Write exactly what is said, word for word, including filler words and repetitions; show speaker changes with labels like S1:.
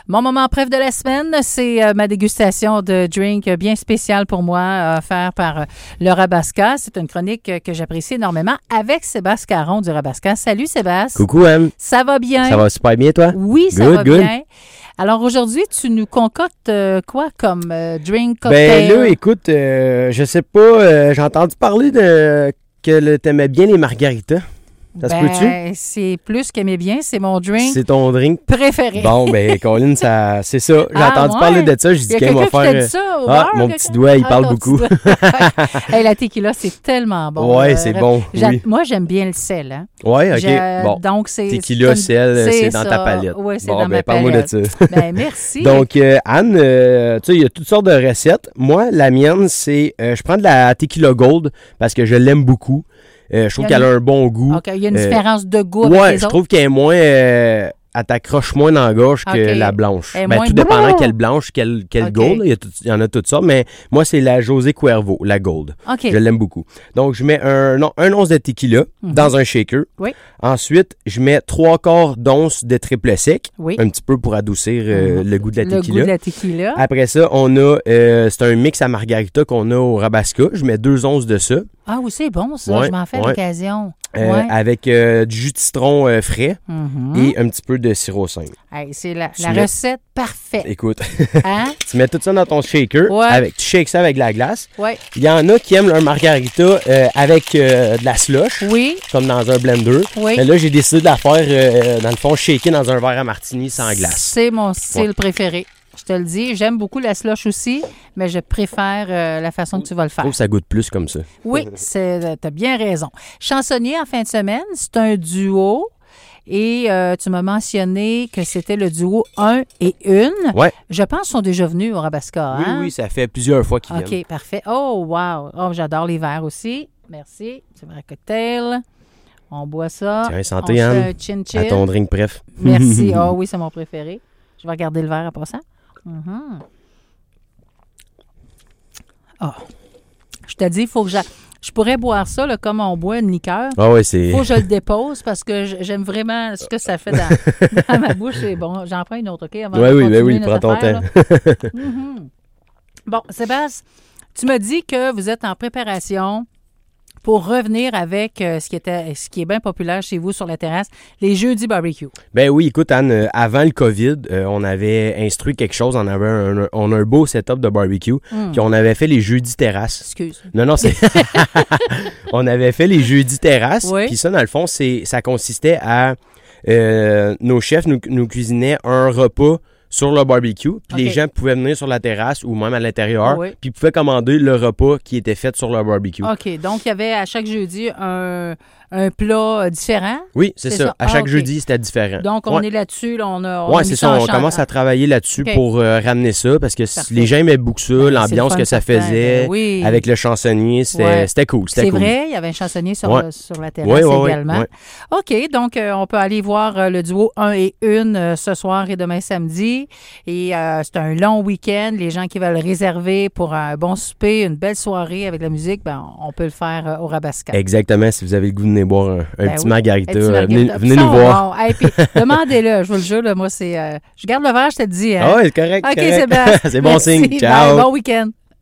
S1: Mon moment préf de la semaine, c'est euh, ma dégustation de drink bien spécial pour moi, offert par euh, le Rabasca. C'est une chronique euh, que j'apprécie énormément avec Sébastien Caron du Rabasca. Salut Sébastien.
S2: Coucou Anne.
S1: Ça va bien?
S2: Ça va super bien toi?
S1: Oui, ça
S2: good,
S1: va
S2: good.
S1: bien. Alors aujourd'hui, tu nous concoctes euh, quoi comme euh, drink, cocktail?
S2: Ben là, écoute, euh, je sais pas, euh, j'ai entendu parler de que t'aimais bien les margaritas. Ça se
S1: ben,
S2: peut-tu?
S1: c'est plus qu'aimer bien, c'est mon drink
S2: C'est ton drink?
S1: préféré.
S2: Bon, ben Colin, ça, c'est ça. J'ai
S1: Ah,
S2: entendu
S1: ouais?
S2: parler de ça, j'ai
S1: Il y
S2: dit
S1: a
S2: qu'elle
S1: quelqu'un
S2: va
S1: qui t'a
S2: faire...
S1: dit
S2: euh,
S1: ça au
S2: Ah,
S1: bar,
S2: mon
S1: quelqu'un?
S2: petit doigt, il
S1: Ah,
S2: parle
S1: ton
S2: beaucoup.
S1: petit doigt. Hey, la tequila, c'est tellement bon.
S2: Ouais,
S1: Euh,
S2: c'est bon,
S1: j'a-
S2: oui.
S1: Moi, j'aime bien le sel. Hein?
S2: Ouais, OK,
S1: Je-
S2: bon.
S1: Donc, c'est...
S2: Tequila,
S1: c'est
S2: sel,
S1: c'est
S2: c'est dans
S1: ça.
S2: ta palette.
S1: Oui, c'est
S2: bon,
S1: dans
S2: ben
S1: ma
S2: parle-moi
S1: palette.
S2: de ça.
S1: Ben, merci.
S2: Donc, euh, Anne, euh, tu sais, il y a toutes sortes de recettes. Moi, la mienne, c'est... euh, je prends de la tequila gold parce que je l'aime beaucoup. Euh, je trouve
S1: Il y a
S2: qu'elle a
S1: une-
S2: un bon goût.
S1: OK, il y a une
S2: Euh,
S1: différence de goût avec
S2: Ouais,
S1: les
S2: je
S1: autres.
S2: trouve qu'elle est moins... euh, elle t'accroche moins dans la gorge que
S1: OK.
S2: la blanche.
S1: Elle est
S2: Ben,
S1: moins
S2: tout dépendant
S1: brrr.
S2: quelle blanche, quelle, quelle
S1: OK.
S2: gold. là. Il y, a tout- il y en a toutes sortes, mais moi, c'est la José Cuervo, la gold.
S1: OK.
S2: Je l'aime beaucoup. Donc, je mets un, non, un once de tequila
S1: Mhm.
S2: dans un shaker.
S1: Oui.
S2: Ensuite, je mets trois quarts d'once de triple sec.
S1: Oui.
S2: Un petit peu pour adoucir euh,
S1: Mhm.
S2: le goût de la
S1: Le
S2: tequila.
S1: goût de la tequila.
S2: Après ça, on a, euh, c'est un mix à margarita qu'on a au Rabasca. Je mets deux onces de ça,
S1: Ah oui, c'est bon, ça.
S2: Ouais,
S1: Je m'en fais à
S2: ouais.
S1: l'occasion.
S2: euh,
S1: Ouais.
S2: avec euh, du jus de citron euh, frais
S1: Mhm.
S2: et un petit peu de sirop simple.
S1: Hey, c'est la,
S2: Tu
S1: la
S2: mets-
S1: recette parfaite.
S2: Écoute,
S1: Hein?
S2: tu mets tout ça dans ton shaker,
S1: Ouais.
S2: avec, tu shakes ça avec de la glace.
S1: Oui.
S2: Il y en a qui aiment leur margarita euh, avec euh, de la slush,
S1: Oui.
S2: comme dans un blender.
S1: Oui.
S2: Mais là, j'ai décidé de la faire, euh, dans le fond, shaker dans un verre à martini sans glace.
S1: C'est mon style
S2: Ouais.
S1: préféré. Je te le dis. J'aime beaucoup la slush aussi, mais je préfère euh, la façon que tu vas le
S2: Je
S1: faire.
S2: trouve que ça goûte plus comme ça.
S1: Oui, c'est, t'as bien raison. Chansonnier en fin de semaine, c'est un duo. Et euh, tu m'as mentionné que c'était le duo un et une.
S2: Ouais.
S1: Je pense qu'ils sont déjà venus au Rabasca.
S2: Oui,
S1: hein?
S2: oui, ça fait plusieurs fois qu'ils viennent.
S1: OK, parfait. Oh, wow. Oh, j'adore les verres aussi. Merci. C'est vrai cocktail. On boit ça.
S2: Tiens,
S1: On
S2: santé,
S1: fait
S2: Anne.
S1: un chin-chin.
S2: À ton drink, bref.
S1: Merci. Ah oui, c'est mon préféré. Je vais regarder le verre en passant. Mhm. Ah. Je te dis, il faut que j'a- je pourrais boire ça là, comme on boit une liqueur.
S2: Ah ouais, c'est...
S1: Il faut que je le dépose parce que j- j'aime vraiment ce que ça fait dans, dans ma bouche. C'est bon. J'en prends une autre, OK? Avant
S2: Ouais,
S1: de
S2: oui,
S1: continuer
S2: ben oui,
S1: notre
S2: prends ton
S1: affaire,
S2: temps.
S1: là. Mhm. Bon, Sébastien, tu m'as dit que vous êtes en préparation pour revenir avec euh, ce qui était, ce qui est bien populaire chez vous sur la terrasse, les jeudis barbecue.
S2: Ben oui, écoute, Anne, euh, avant le COVID, euh, on avait instruit quelque chose. On avait un, on a un beau setup de barbecue.
S1: Mm.
S2: Puis on avait fait les jeudis terrasses.
S1: Excuse.
S2: Non, non, c'est... on avait fait les jeudis terrasses.
S1: Oui.
S2: Puis ça, dans le fond, c'est, ça consistait à... euh, nos chefs nous, nous cuisinaient un repas sur le barbecue. Puis les
S1: OK.
S2: gens pouvaient venir sur la terrasse ou même à l'intérieur.
S1: Oui.
S2: Puis ils pouvaient commander le repas qui était fait sur le barbecue.
S1: OK. Donc, il y avait à chaque jeudi un, un plat euh, différent.
S2: Oui, c'est,
S1: C'est
S2: ça.
S1: ça.
S2: À
S1: Ah,
S2: chaque
S1: OK.
S2: jeudi, c'était différent.
S1: Donc, on
S2: Ouais.
S1: est là-dessus. Là, on a, on a
S2: Oui,
S1: mis
S2: c'est
S1: ça
S2: ça.
S1: en
S2: On
S1: chan-
S2: commence à travailler là-dessus
S1: OK.
S2: pour euh, ramener ça parce que
S1: Parfait.
S2: les gens aimaient beaucoup ça,
S1: Ben, c'est
S2: l'ambiance
S1: le fun,
S2: que ça
S1: certain.
S2: faisait
S1: Ben oui.
S2: avec le chansonnier, c'était,
S1: Ouais.
S2: c'était cool. C'était
S1: C'est
S2: cool.
S1: vrai, il y avait un chansonnier sur,
S2: Ouais.
S1: le- sur la terrasse
S2: Ouais, ouais, ouais,
S1: également.
S2: ouais.
S1: OK, donc euh, on peut aller voir euh, le duo un et une euh, ce soir et demain samedi. Et euh, c'est un long week-end. Les gens qui veulent réserver pour un bon souper, une belle soirée avec la musique, ben, on peut le faire euh, au Rabasca.
S2: Exactement. Si vous avez le goût de venir boire un, un
S1: Ben
S2: petit
S1: oui,
S2: margarita,
S1: un petit
S2: euh,
S1: margarita.
S2: venez,
S1: Puis
S2: venez
S1: ça,
S2: nous
S1: on-
S2: voir.
S1: on- hey, puis demandez-le, je vous le jure, là, moi, c'est... euh, je garde le verre, je te le dis. Hein?
S2: Ah ouais, c'est correct.
S1: OK,
S2: correct.
S1: Sébastien.
S2: c'est bon
S1: Merci.
S2: signe.
S1: Bye.
S2: Ciao.
S1: Bon week-end.